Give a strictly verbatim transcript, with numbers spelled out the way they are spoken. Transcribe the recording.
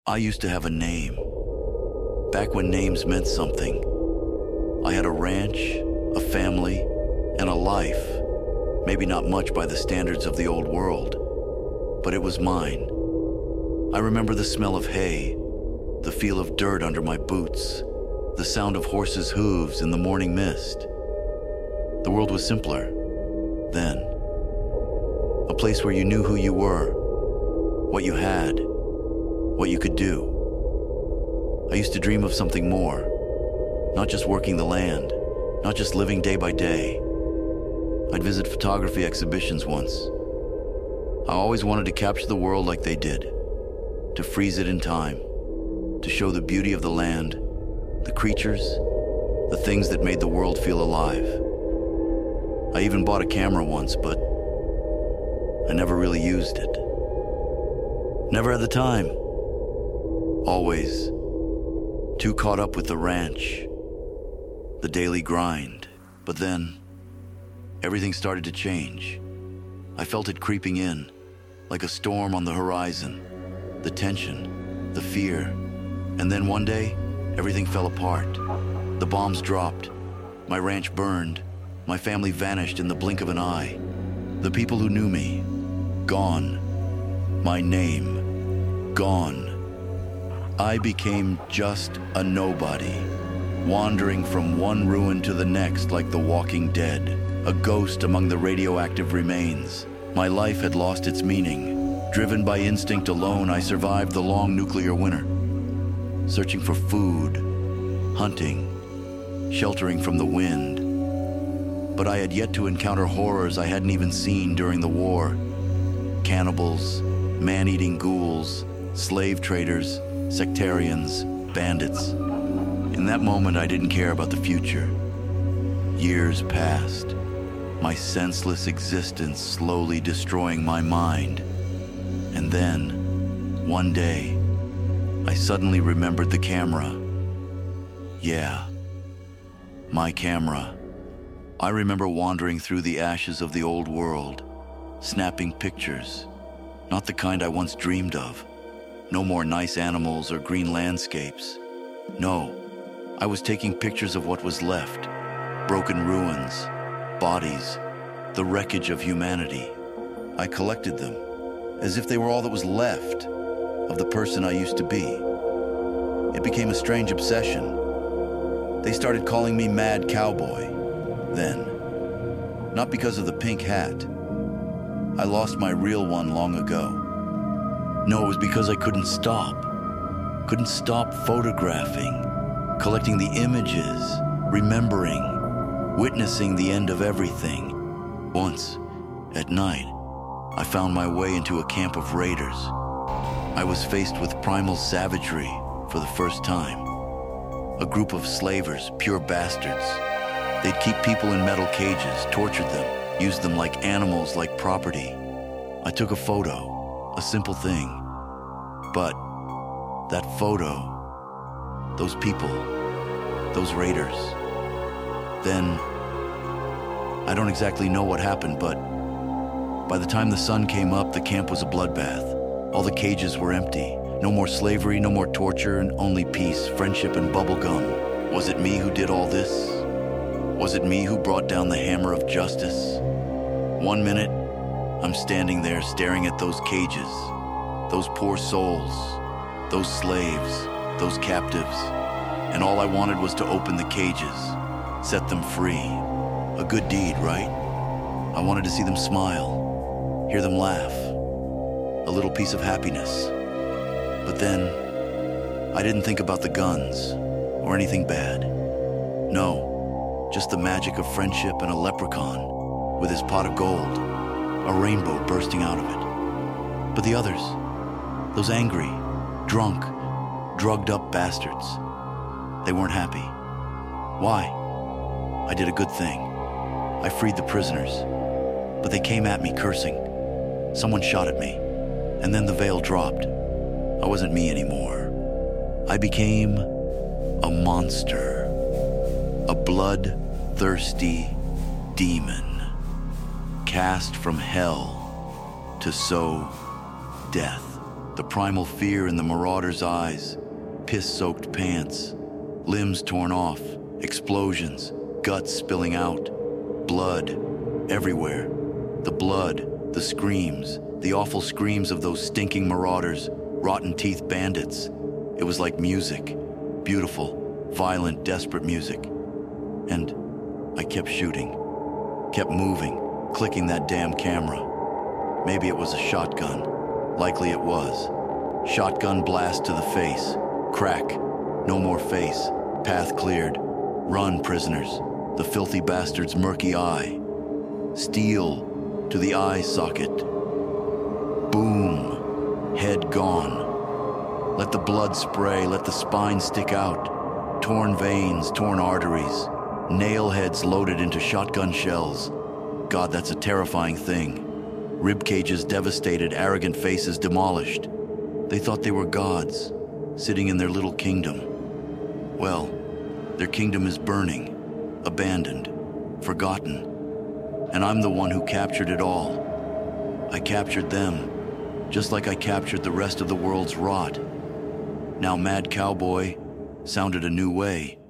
I used to have a name. Back when names meant something. I had a ranch, a family, and a life. Maybe not much by the standards of the old world, but it was mine. I remember the smell of hay, the feel of dirt under my boots, the sound of horses' hooves in the morning mist. The world was simpler then. A place where you knew who you were, what you had, what you could do. I used to dream of something more, not just working the land, not just living day by day. I'd visit photography exhibitions once. I always wanted to capture the world like they did, to freeze it in time, to show the beauty of the land, the creatures, the things that made the world feel alive. I even bought a camera once, but I never really used it. Never had the time. Always too caught up with the ranch, the daily grind. But then, everything started to change. I felt it creeping in, like a storm on the horizon. The tension, the fear. And then one day, everything fell apart. The bombs dropped. My ranch burned. My family vanished in the blink of an eye. The people who knew me, gone. My name, gone. I became just a nobody, wandering from one ruin to the next like the walking dead, a ghost among the radioactive remains. My life had lost its meaning. Driven by instinct alone, I survived the long nuclear winter, searching for food, hunting, sheltering from the wind. But I had yet to encounter horrors I hadn't even seen during the war. Cannibals, man-eating ghouls, slave traders, sectarians, bandits. In that moment, I didn't care about the future. Years passed, my senseless existence slowly destroying my mind. And then, one day, I suddenly remembered the camera. Yeah, my camera. I remember wandering through the ashes of the old world, snapping pictures, not the kind I once dreamed of. No more nice animals or green landscapes. No, I was taking pictures of what was left, broken ruins, bodies, the wreckage of humanity. I collected them, as if they were all that was left of the person I used to be. It became a strange obsession. They started calling me Mad Cowboy then, not because of the pink hat. I lost my real one long ago. No, it was because I couldn't stop. Couldn't stop photographing, collecting the images, remembering, witnessing the end of everything. Once, at night, I found my way into a camp of raiders. I was faced with primal savagery for the first time. A group of slavers, pure bastards. They'd keep people in metal cages, tortured them, used them like animals, like property. I took a photo, a simple thing. But that photo, those people, those raiders. Then, I don't exactly know what happened, but by the time the sun came up, the camp was a bloodbath. All the cages were empty. No more slavery, no more torture, and only peace, friendship, and bubblegum. Was it me who did all this? Was it me who brought down the hammer of justice? One minute, I'm standing there staring at those cages, those poor souls, those slaves, those captives, and all I wanted was to open the cages, set them free. A good deed, right? I wanted to see them smile, hear them laugh, a little piece of happiness. But then, I didn't think about the guns or anything bad. No. Just the magic of friendship and a leprechaun with his pot of gold, a rainbow bursting out of it. But the others, those angry, drunk, drugged-up bastards, they weren't happy. Why? I did a good thing. I freed the prisoners, but they came at me cursing. Someone shot at me, and then the veil dropped. I wasn't me anymore. I became a monster. A blood-thirsty demon, cast from hell to sow death. The primal fear in the marauder's eyes, piss-soaked pants, limbs torn off, explosions, guts spilling out, blood everywhere. The blood, the screams, the awful screams of those stinking marauders, rotten-teeth bandits. It was like music, beautiful, violent, desperate music. And I kept shooting, kept moving, clicking that damn camera. Maybe it was a shotgun. Likely it was. Shotgun blast to the face. Crack. No more face. Path cleared. Run, prisoners. The filthy bastard's murky eye. Steel to the eye socket. Boom. Head gone. Let the blood spray. Let the spine stick out. Torn veins, torn arteries. Nail heads loaded into shotgun shells. God, that's a terrifying thing. Rib cages devastated, arrogant faces demolished. They thought they were gods, sitting in their little kingdom. Well, their kingdom is burning, abandoned, forgotten. And I'm the one who captured it all. I captured them, just like I captured the rest of the world's rot. Now Mad Cowboy sounded a new way.